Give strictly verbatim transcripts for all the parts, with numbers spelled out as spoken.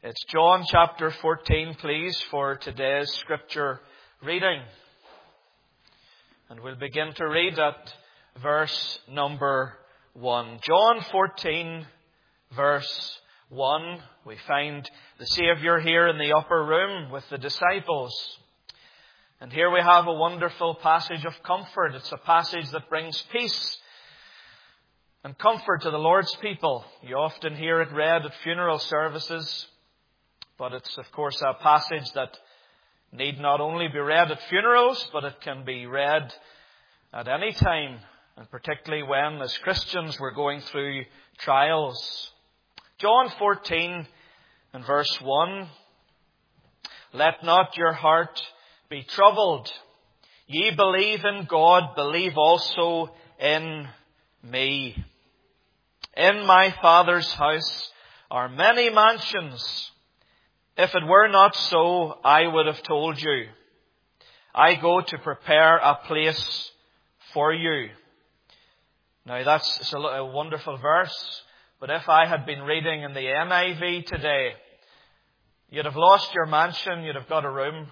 It's John chapter fourteen, please, for today's scripture reading. And we'll begin to read at verse number one. John fourteen, verse one. We find the Saviour here in the upper room with the disciples. And here we have a wonderful passage of comfort. It's a passage that brings peace and comfort to the Lord's people. You often hear it read at funeral services. But it's, of course, a passage that need not only be read at funerals, but it can be read at any time, and particularly when, as Christians, we're going through trials. John fourteen and verse one. Let not your heart be troubled. Ye believe in God, believe also in me. In my Father's house are many mansions. If it were not so, I would have told you. I go to prepare a place for you. Now that's a, a wonderful verse, but if I had been reading in the N I V today, you'd have lost your mansion, you'd have got a room.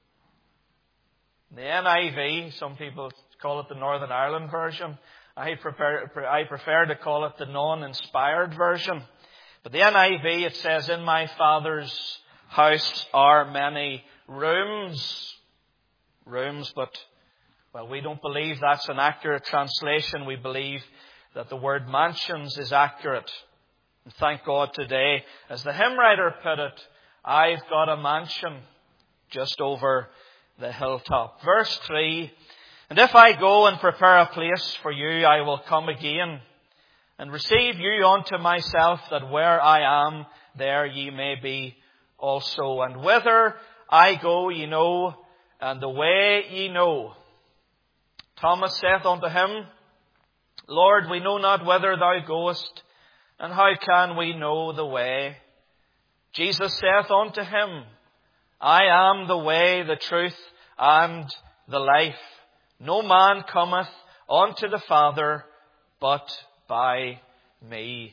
The N I V, some people call it the Northern Ireland version. I prefer, I prefer to call it the non-inspired version. But the N I V, it says, in my Father's house are many rooms. Rooms, but, well, we don't believe that's an accurate translation. We believe that the word mansions is accurate. And thank God today, as the hymn writer put it, I've got a mansion just over the hilltop. Verse three, and if I go and prepare a place for you, I will come again and receive you unto myself, that where I am, there ye may be also. And whither I go, ye know, and the way ye know. Thomas saith unto him, Lord, we know not whither thou goest, and how can we know the way? Jesus saith unto him, I am the way, the truth, and the life. No man cometh unto the Father but by me.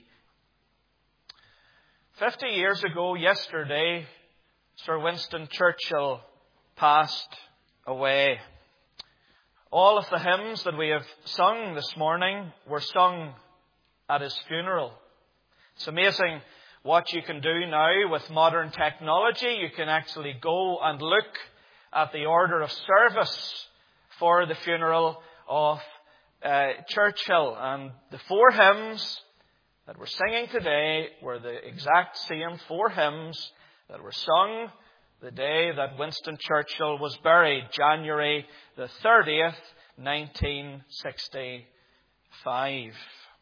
Fifty years ago, yesterday, Sir Winston Churchill passed away. All of the hymns that we have sung this morning were sung at his funeral. It's amazing what you can do now with modern technology. You can actually go and look at the order of service for the funeral of uh, Churchill. And the four hymns that we're singing today were the exact same four hymns that were sung the day that Winston Churchill was buried, January the thirtieth, nineteen sixty-five.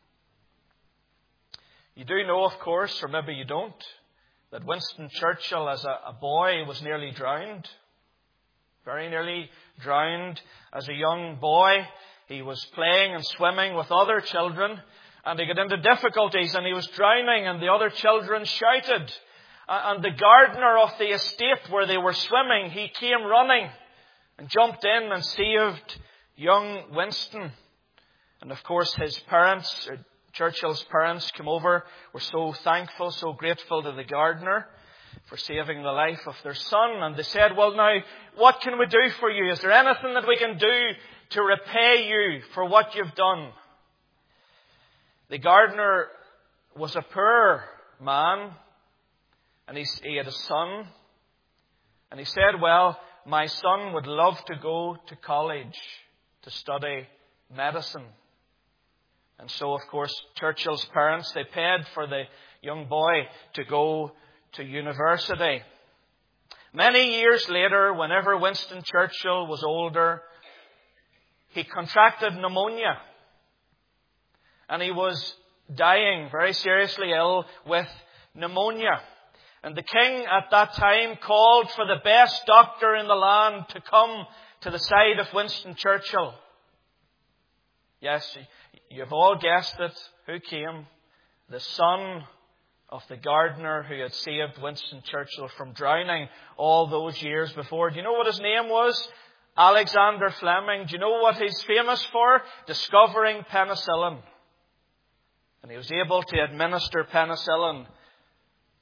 You do know, of course, or maybe you don't, that Winston Churchill as a, a boy was nearly drowned. Very nearly drowned as a young boy. He was playing and swimming with other children, and he got into difficulties and he was drowning, and the other children shouted. And the gardener of the estate where they were swimming, he came running and jumped in and saved young Winston. And of course his parents, Churchill's parents, came over, were so thankful, so grateful to the gardener for saving the life of their son. And they said, well, now, what can we do for you? Is there anything that we can do to repay you for what you've done? The gardener was a poor man, and he, he had a son. And he said, well, my son would love to go to college to study medicine. And so, of course, Churchill's parents, they paid for the young boy to go to university. Many years later, whenever Winston Churchill was older, he contracted pneumonia. And he was dying, very seriously ill with pneumonia. And the king at that time called for the best doctor in the land to come to the side of Winston Churchill. Yes, you've all guessed it. Who came? The son of the gardener who had saved Winston Churchill from drowning all those years before. Do you know what his name was? Alexander Fleming. Do you know what he's famous for? Discovering penicillin. And he was able to administer penicillin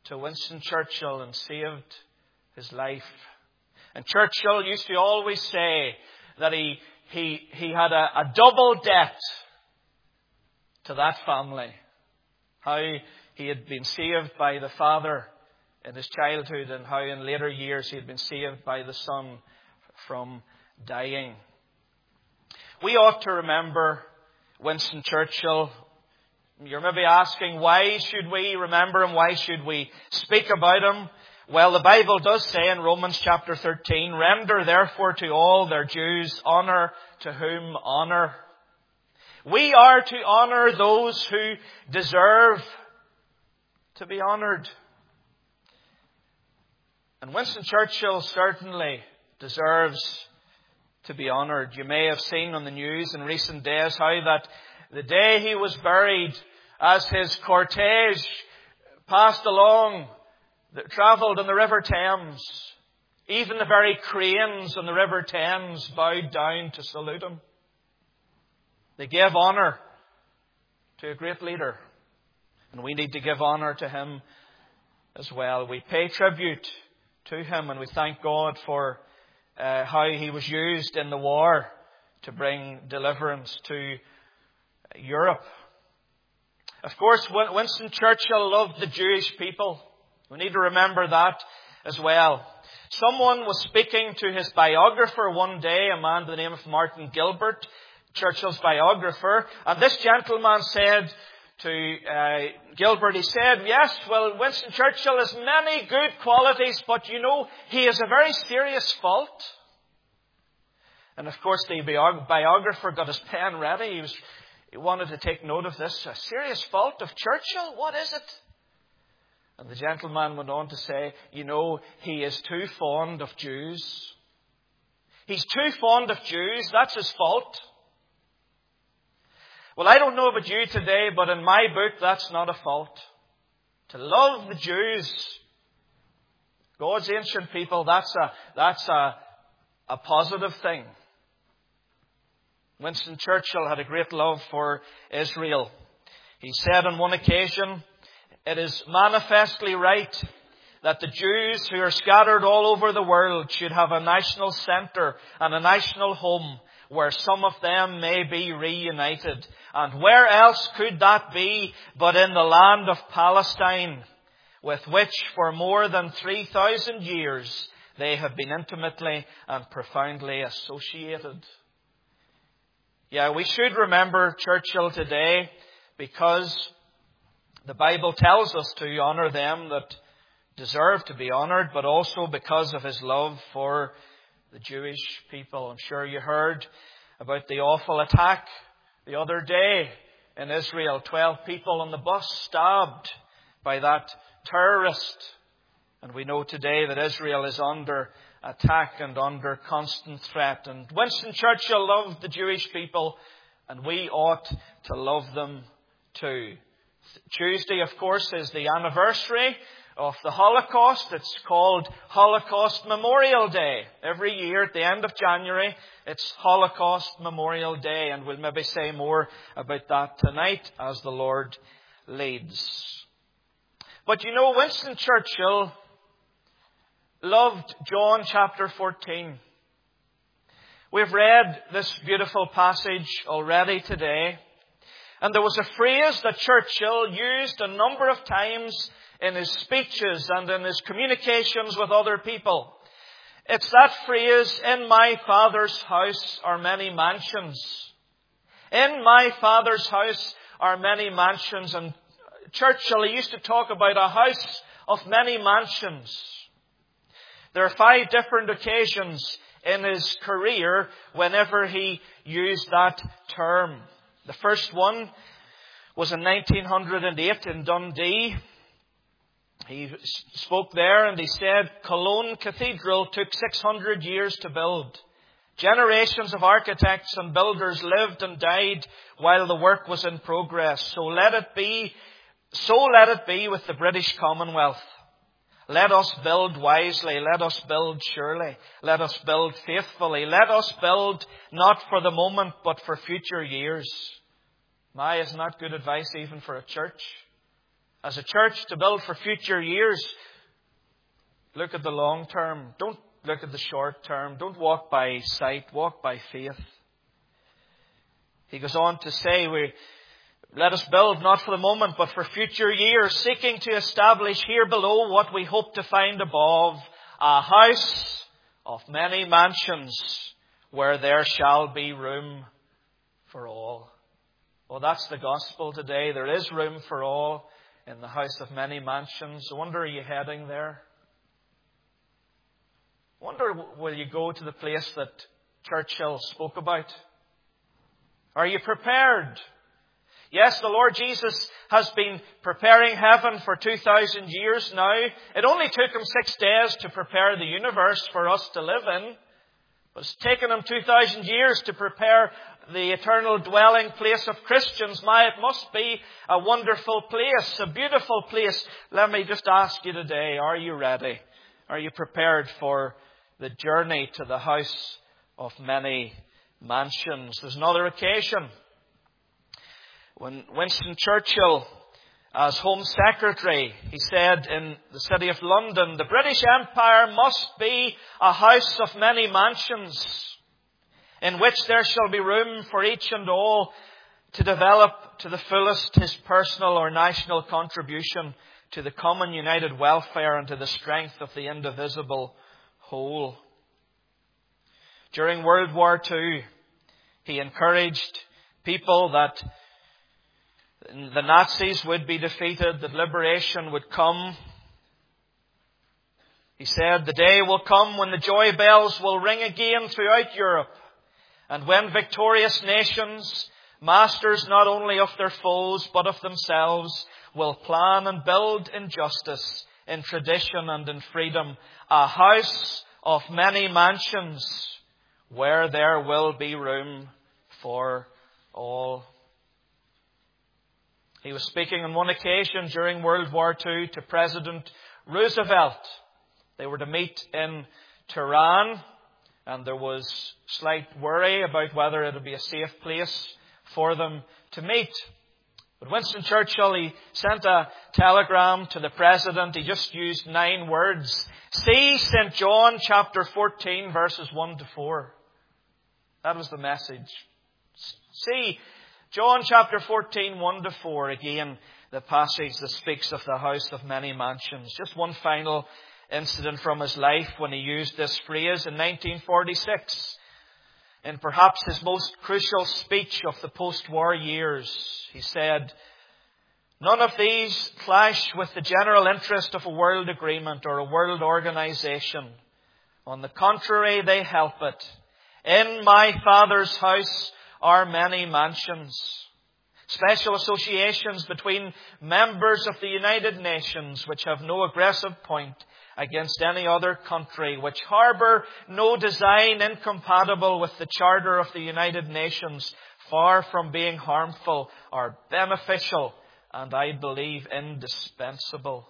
to Winston Churchill and saved his life. And Churchill used to always say that he he he had a, a double debt to that family. How he had been saved by the father in his childhood, and how in later years he had been saved by the son from dying. We ought to remember Winston Churchill. You're maybe asking, why should we remember him? Why should we speak about him? Well, the Bible does say in Romans chapter thirteen, render therefore to all their dues honour to whom honour. We are to honour those who deserve to be honoured. And Winston Churchill certainly deserves to be honoured. You may have seen on the news in recent days how that the day he was buried, as his cortege passed along, that travelled on the River Thames, even the very cranes on the River Thames bowed down to salute him. They gave honour to a great leader, and we need to give honour to him as well. We pay tribute to him, and we thank God for uh, how he was used in the war to bring deliverance to Europe. Of course, Winston Churchill loved the Jewish people. We need to remember that as well. Someone was speaking to his biographer one day, a man by the name of Martin Gilbert, Churchill's biographer. And this gentleman said to uh, Gilbert, he said, yes, well, Winston Churchill has many good qualities, but you know, he has a very serious fault. And of course, the biographer got his pen ready. He, was, he wanted to take note of this. A serious fault of Churchill? What is it? And the gentleman went on to say, you know, he is too fond of Jews. He's too fond of Jews. That's his fault. Well, I don't know about you today, but in my book, that's not a fault. To love the Jews, God's ancient people, that's a, that's a, a positive thing. Winston Churchill had a great love for Israel. He said on one occasion, it is manifestly right that the Jews who are scattered all over the world should have a national centre and a national home where some of them may be reunited. And where else could that be but in the land of Palestine, with which for more than three thousand years they have been intimately and profoundly associated. Yeah, we should remember Churchill today because the Bible tells us to honour them that deserve to be honoured, but also because of his love for the Jewish people. I'm sure you heard about the awful attack the other day in Israel. Twelve people on the bus stabbed by that terrorist. And we know today that Israel is under attack and under constant threat. And Winston Churchill loved the Jewish people, and we ought to love them too. Tuesday, of course, is the anniversary of the Holocaust. It's called Holocaust Memorial Day. Every year at the end of January, it's Holocaust Memorial Day, and we'll maybe say more about that tonight as the Lord leads. But you know, Winston Churchill loved John chapter fourteen. We've read this beautiful passage already today. And there was a phrase that Churchill used a number of times in his speeches and in his communications with other people. It's that phrase, in my Father's house are many mansions. In my Father's house are many mansions. And Churchill, he used to talk about a house of many mansions. There are five different occasions in his career whenever he used that term. The first one was in nineteen oh eight in Dundee. He spoke there and he said, Cologne Cathedral took six hundred years to build. Generations of architects and builders lived and died while the work was in progress. So let it be, so let it be with the British Commonwealth. Let us build wisely. Let us build surely. Let us build faithfully. Let us build not for the moment, but for future years. My, isn't that good advice even for a church? as a church to build for future years, look at the long term. Don't look at the short term. Don't walk by sight. Walk by faith. He goes on to say, we let us build not for the moment, but for future years, seeking to establish here below what we hope to find above, a house of many mansions, where there shall be room for all. Well, that's the gospel today. There is room for all in the house of many mansions. I wonder, are you heading there? I wonder, will you go to the place that Churchill spoke about? Are you prepared? Yes, the Lord Jesus has been preparing heaven for two thousand years now. It only took Him six days to prepare the universe for us to live in. But it's taken Him two thousand years to prepare the eternal dwelling place of Christians. My, it must be a wonderful place, a beautiful place. Let me just ask you today, are you ready? Are you prepared for the journey to the house of many mansions? There's another occasion when Winston Churchill, as Home Secretary, he said in the city of London, the British Empire must be a house of many mansions, in which there shall be room for each and all to develop to the fullest his personal or national contribution to the common united welfare and to the strength of the indivisible whole. During World War Two, he encouraged people that the Nazis would be defeated, that liberation would come. He said, the day will come when the joy bells will ring again throughout Europe, and when victorious nations, masters not only of their foes but of themselves, will plan and build in justice, in tradition and in freedom, a house of many mansions, where there will be room for all. He was speaking on one occasion during World War Two to President Roosevelt. They were to meet in Tehran, and there was slight worry about whether it would be a safe place for them to meet. But Winston Churchill, he sent a telegram to the President. He just used nine words. See Saint John chapter fourteen, verses one to four. That was the message. See John chapter fourteen, one to four. Again, the passage that speaks of the house of many mansions. Just one final incident from his life when he used this phrase in nineteen forty-six. In perhaps his most crucial speech of the post-war years, he said, none of these clash with the general interest of a world agreement or a world organization. On the contrary, they help it. In my Father's house are many mansions. Special associations between members of the United Nations which have no aggressive point against any other country, which harbour no design incompatible with the Charter of the United Nations, far from being harmful, are beneficial and, I believe, indispensable.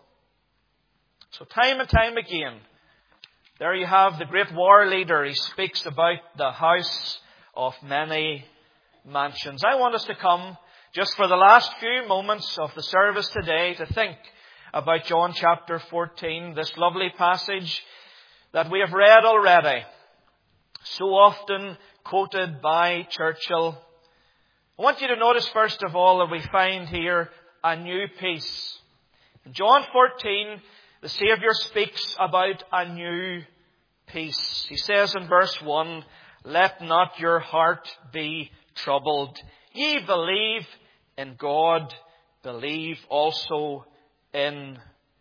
So time and time again, there you have the great war leader. He speaks about the house of many mansions. I want us to come just for the last few moments of the service today to think about John chapter fourteen, this lovely passage that we have read already, so often quoted by Churchill. I want you to notice first of all that we find here a new peace. In John fourteen, the Saviour speaks about a new peace. He says in verse one, let not your heart be troubled. Ye believe in God, believe also in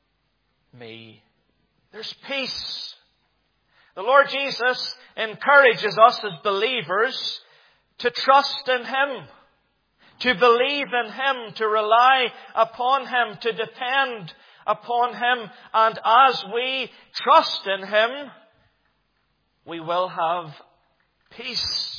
me. There's peace. The Lord Jesus encourages us as believers to trust in Him, to believe in Him, to rely upon Him, to depend upon Him. And as we trust in Him, we will have peace.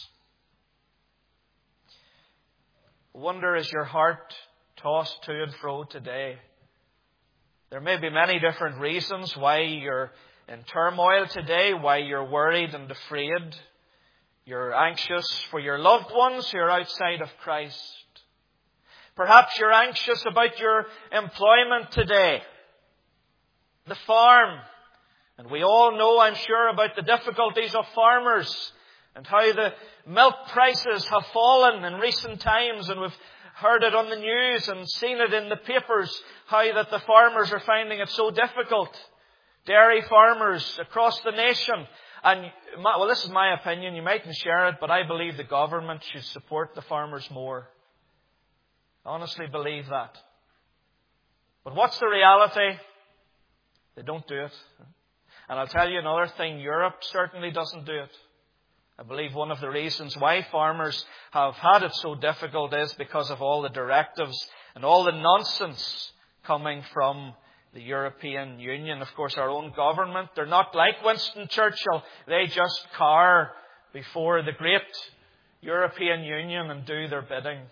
I wonder, is your heart tossed to and fro today? There may be many different reasons why you're in turmoil today, why you're worried and afraid. You're anxious for your loved ones who are outside of Christ. Perhaps you're anxious about your employment today. The farm. And we all know, I'm sure, about the difficulties of farmers and how the milk prices have fallen in recent times, and we've heard it on the news and seen it in the papers, how that the farmers are finding it so difficult. Dairy farmers across the nation. And, well, this is my opinion, you mightn't share it, but I believe the government should support the farmers more. I honestly believe that. But what's the reality? They don't do it. And I'll tell you another thing, Europe certainly doesn't do it. I believe one of the reasons why farmers have had it so difficult is because of all the directives and all the nonsense coming from the European Union. Of course, our own government, they're not like Winston Churchill. They just cower before the great European Union and do their bidding.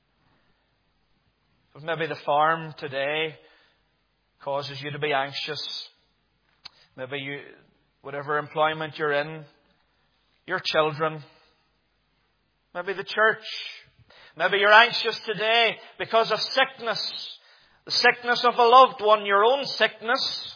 But maybe the farm today causes you to be anxious. Maybe you, whatever employment you're in, your children, maybe the church. Maybe you're anxious today because of sickness. The sickness of a loved one, your own sickness.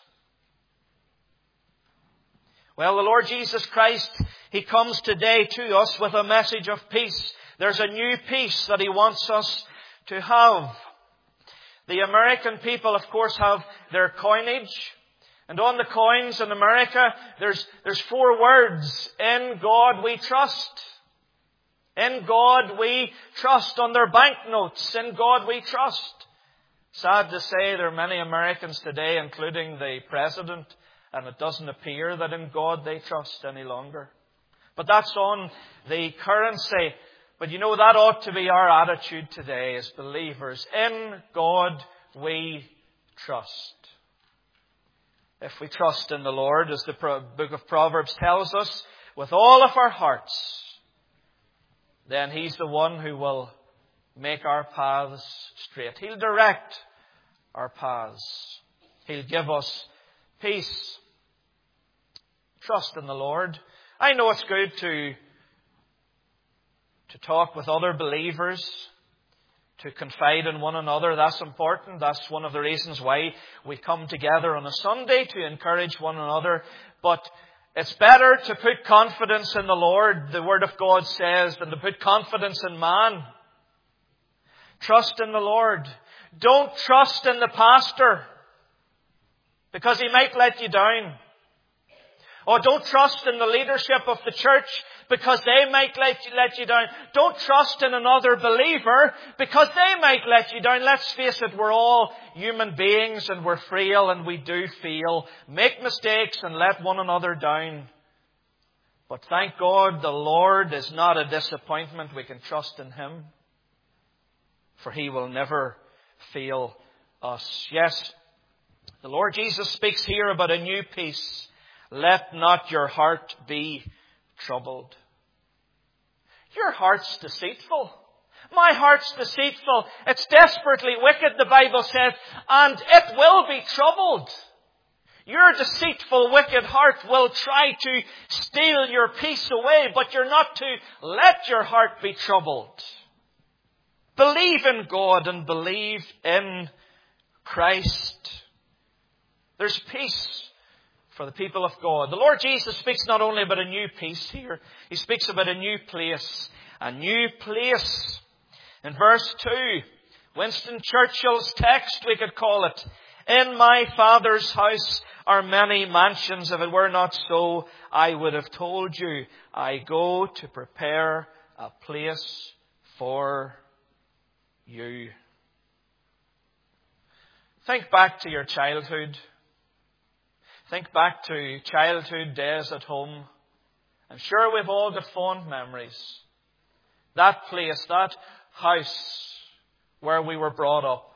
Well, the Lord Jesus Christ, He comes today to us with a message of peace. There's a new peace that He wants us to have. The American people, of course, have their coinage. And on the coins in America, there's, there's four words. In God we trust. In God we trust. On their banknotes, in God we trust. Sad to say, there are many Americans today, including the President, and it doesn't appear that in God they trust any longer. But that's on the currency. But you know, that ought to be our attitude today as believers. In God we trust. If we trust in the Lord, as the book of Proverbs tells us, with all of our hearts, then He's the one who will make our paths straight. He'll direct our paths. He'll give us peace. Trust in the Lord. I know it's good to, to talk with other believers, to confide in one another. That's important. That's one of the reasons why we come together on a Sunday, to encourage one another. But it's better to put confidence in the Lord, the Word of God says, than to put confidence in man. Trust in the Lord. Don't trust in the pastor, because he might let you down. Or don't trust in the leadership of the church, because they might let you, let you down. Don't trust in another believer, because they might let you down. Let's face it, we're all human beings and we're frail and we do fail, make mistakes and let one another down. But thank God the Lord is not a disappointment. We can trust in Him, for He will never fail us. Yes, the Lord Jesus speaks here about a new peace. Let not your heart be troubled. Your heart's deceitful. My heart's deceitful. It's desperately wicked, the Bible says, and it will be troubled. Your deceitful, wicked heart will try to steal your peace away, but you're not to let your heart be troubled. Believe in God and believe in Christ. There's peace for the people of God. The Lord Jesus speaks not only about a new peace here, He speaks about a new place. A new place. In verse two, Winston Churchill's text, we could call it, in my Father's house are many mansions. If it were not so, I would have told you, I go to prepare a place for you. Think back to your childhood. Think back to childhood days at home. I'm sure we've all got fond memories. That place, that house where we were brought up.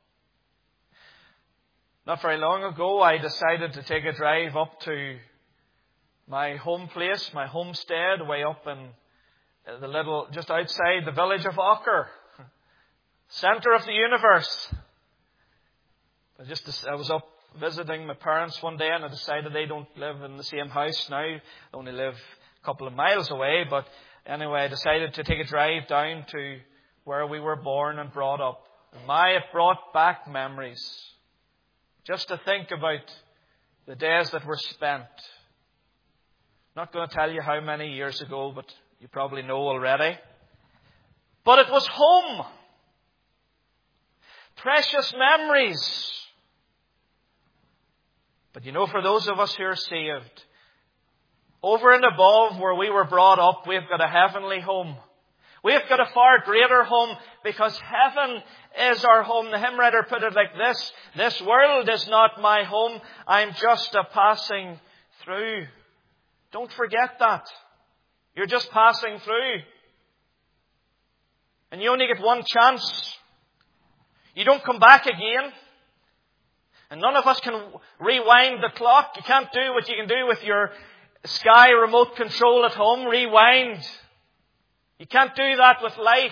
Not very long ago, I decided to take a drive up to my home place, my homestead, way up in the little, just outside the village of Auker, centre of the universe. I just, I was up visiting my parents one day, and I decided they don't live in the same house now. They only live a couple of miles away. But anyway, I decided to take a drive down to where we were born and brought up. And my, it brought back memories. Just to think about the days that were spent. Not going to tell you how many years ago, but you probably know already. But it was home. Precious memories. But you know, for those of us who are saved, over and above where we were brought up, we've got a heavenly home. We've got a far greater home because heaven is our home. The hymn writer put it like this: this world is not my home. I'm just a passing through. Don't forget that. You're just passing through. And you only get one chance. You don't come back again. And none of us can rewind the clock. You can't do what you can do with your Sky remote control at home. Rewind. You can't do that with life.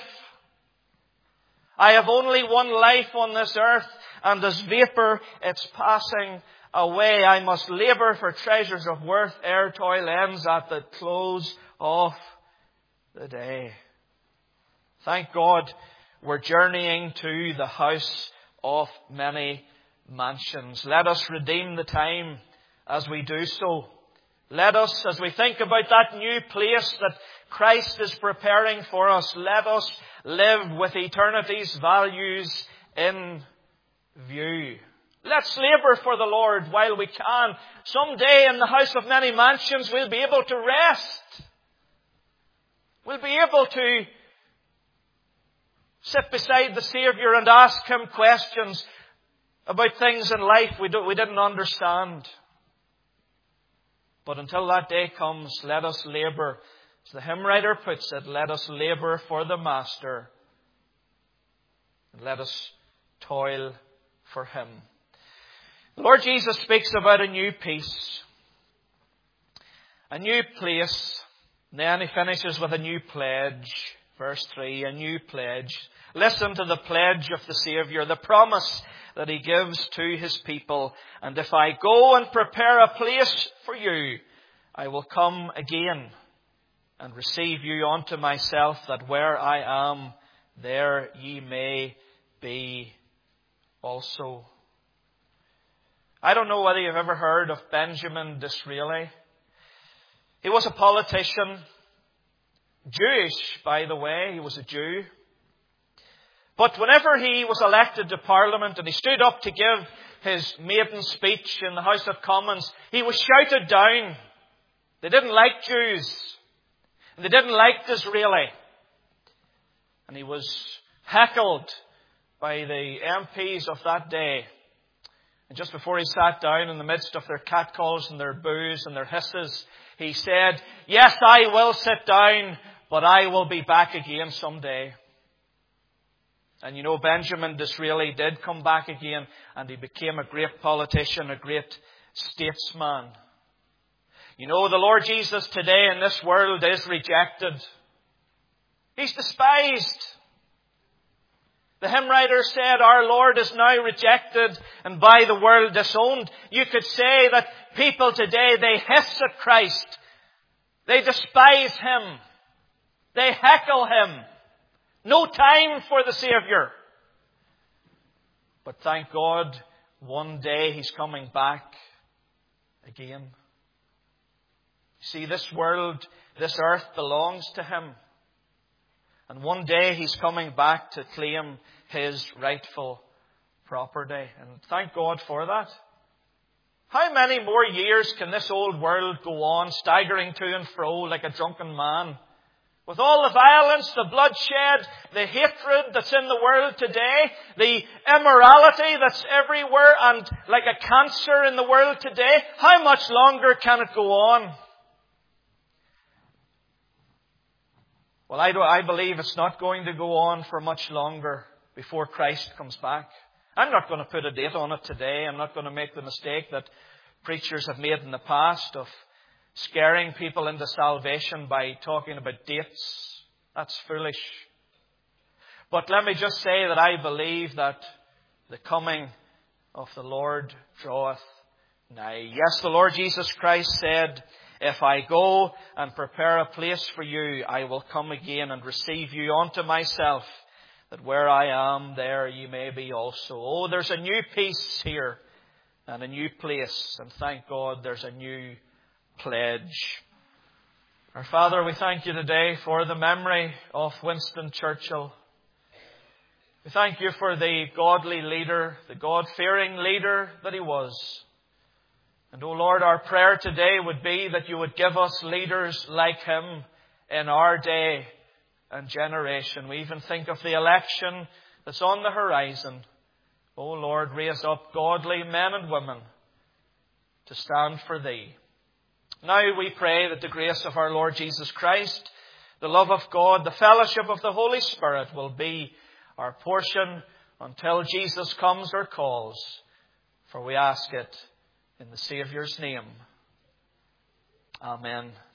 I have only one life on this earth, and as vapour it's passing away. I must labour for treasures of worth ere toil ends at the close of the day. Thank God we're journeying to the house of many mansions. Let us redeem the time as we do so. Let us, as we think about that new place that Christ is preparing for us, let us live with eternity's values in view. Let's labour for the Lord while we can. Someday in the house of many mansions we'll be able to rest. We'll be able to sit beside the Saviour and ask Him questions about things in life we, don't, we didn't understand. But until that day comes, let us labour. As the hymn writer puts it, let us labour for the Master. And let us toil for Him. The Lord Jesus speaks about a new peace, a new place. And then He finishes with a new pledge. Verse three, a new pledge. Listen to the pledge of the Saviour, the promise that He gives to His people. And if I go and prepare a place for you, I will come again and receive you unto myself, that where I am, there ye may be also. I don't know whether you've ever heard of Benjamin Disraeli. He was a politician, Jewish, by the way. He was a Jew. But whenever he was elected to Parliament and he stood up to give his maiden speech in the House of Commons, he was shouted down. They didn't like Jews. And they didn't like Disraeli. And he was heckled by the M Ps of that day. And just before he sat down, in the midst of their catcalls and their boos and their hisses, he said, "Yes, I will sit down, but I will be back again someday." And you know, Benjamin Disraeli did come back again, and he became a great politician, a great statesman. You know, the Lord Jesus today in this world is rejected. He's despised. The hymn writer said, our Lord is now rejected and by the world disowned. You could say that people today, they hiss at Christ. They despise Him. They heckle Him. No time for the Saviour. But thank God, one day He's coming back again. See, this world, this earth belongs to Him. And one day He's coming back to claim His rightful property. And thank God for that. How many more years can this old world go on staggering to and fro like a drunken man? With all the violence, the bloodshed, the hatred that's in the world today, the immorality that's everywhere and like a cancer in the world today, how much longer can it go on? Well, I, do, I believe it's not going to go on for much longer before Christ comes back. I'm not going to put a date on it today. I'm not going to make the mistake that preachers have made in the past of scaring people into salvation by talking about dates. That's foolish. But let me just say that I believe that the coming of the Lord draweth nigh. Yes, the Lord Jesus Christ said, if I go and prepare a place for you, I will come again and receive you unto myself, that where I am, there ye may be also. Oh, there's a new peace here and a new place. And thank God there's a new pledge. Our Father, we thank you today for the memory of Winston Churchill. We thank you for the godly leader, the God-fearing leader that he was. And, O Lord, our prayer today would be that you would give us leaders like him in our day and generation. We even think of the election that's on the horizon. O Lord, raise up godly men and women to stand for thee. Now we pray that the grace of our Lord Jesus Christ, the love of God, the fellowship of the Holy Spirit will be our portion until Jesus comes or calls. For we ask it in the Saviour's name. Amen.